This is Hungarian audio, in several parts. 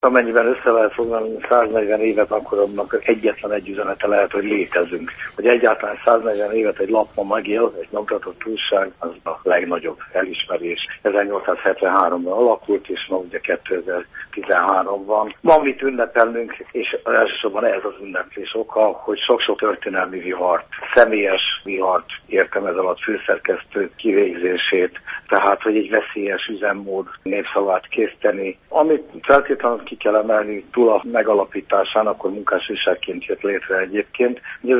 Amennyiben össze lehet foglalni 140 évet, akkor annak egyetlen egy üzenete lehet, hogy létezünk. Hogy egyáltalán 140 évet egy lap ma megél, egy nyomtatott újság, az a legnagyobb elismerés. 1873-ban alakult, és ma ugye 2013-ban. Van mit ünnepelnünk, és elsősorban ez az ünneplés oka, hogy sok-sok történelmi vihart, személyes vihart értem ez alatt, főszerkesztő kivégzését, tehát hogy egy veszélyes üzemmód népszavát készíteni. Amit feltétlenül ki kell emelni túl a megalapításán, akkor munkásújságként jött létre egyébként.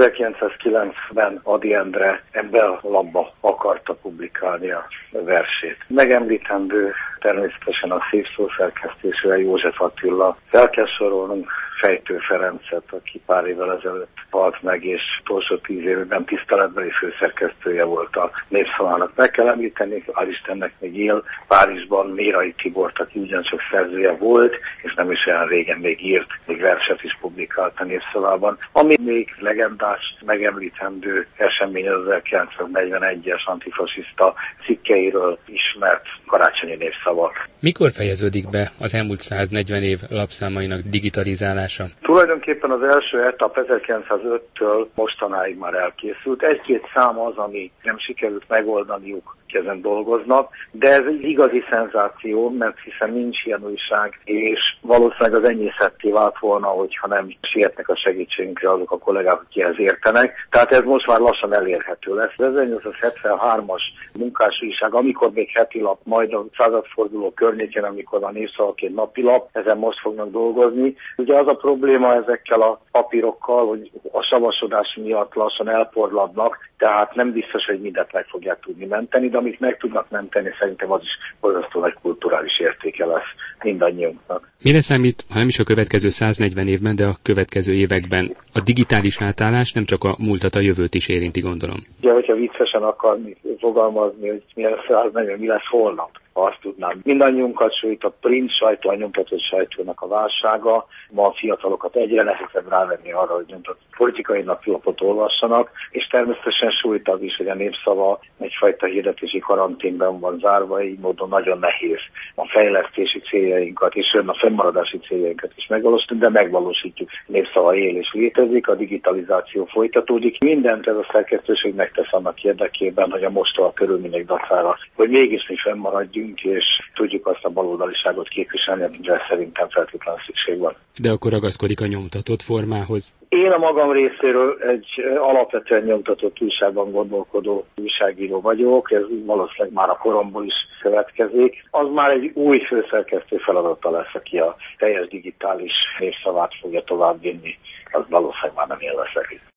1909-ben Ady Endre ebbe a lapba akarta publikálni a versét. Megemlítendő természetesen a szép szó szerkesztésére József Attila. Fel kell sorolnunk Fejtő Ferencet, aki pár évvel ezelőtt halt meg, és utolsó 10 évben tiszteletbeli főszerkesztője volt a Népszavának. Meg kell említeni, hál' Istennek még él Párizsban Mérai Tibort, aki ugyancsak szerzője volt, és nem is olyan régen még írt, még verset is publikált a Népszavában. Ami még legendás, megemlítendő esemény az 1941-es antifasiszta cikkeiről ismert karácsonyi népszavak. Mikor fejeződik be az elmúlt 140 év lapszámainak digitalizálása? Tulajdonképpen az első etap 1905-től mostanáig már elkészült. Egy-két szám az, ami nem sikerült megoldaniuk, ezen dolgoznak, de ez egy igazi szenzáció, mert hiszen nincs ilyen újság, és valószínűleg az enyészetté vált volna, hogyha nem sietnek a segítségünkre azok a kollégák, akik ehhez értenek. Tehát ez most már lassan elérhető lesz. Az 1873-as munkásújság, amikor még heti lap, majd a századforduló környékén, amikor a Népszavaként napilap, ezen most fognak dolgozni. Ugye az a probléma ezekkel a papírokkal, hogy a savasodás miatt lassan elporladnak, tehát nem biztos, hogy mindent meg fogják tudni menteni, de amit meg tudnak menteni, szerintem az is borzasztó nagy kulturális értéke lesz mindannyiunknak. Mire számít, ha nem is a következő 140 évben, de a következő években a digitális átállás nem csak a múltat, a jövőt is érinti, gondolom? Ugye, hogyha viccesen akarni fogalmazni, hogy mi lesz 140, mi lesz holnap, azt tudnám. Mindannyiunkat sújt a print sajtó, a nyomtatott sajtónak a válsága. Ma a fiatalokat egyre nehezebb rávenni arra, hogy nyomtatott politikai napilapot olvassanak, és természetesen sújt az is, hogy a Népszava egyfajta hirdetési karanténben van zárva, így módon nagyon nehéz a fejlesztési céljainkat és a fennmaradási céljainkat is megvalósítani, de megvalósítjuk. Népszava él és létezik, a digitalizáció folytatódik. Mindent ez a szerkesztőség megtesz annak érdekében, hogy a mostoha körülmények dacára, hogy mégis mi fennmaradjunk, és tudjuk azt a baloldaliságot képviselni, amire szerintem feltétlenül szükség van. De akkor ragaszkodik a nyomtatott formához? Én a magam részéről egy alapvetően nyomtatott újságban gondolkodó újságíró vagyok, ez valószínűleg már a koromból is következik. Az már egy új főszerkesztő feladata lesz, aki a teljes digitális Népszavát fogja továbbvinni, az valószínűleg már nem én leszek.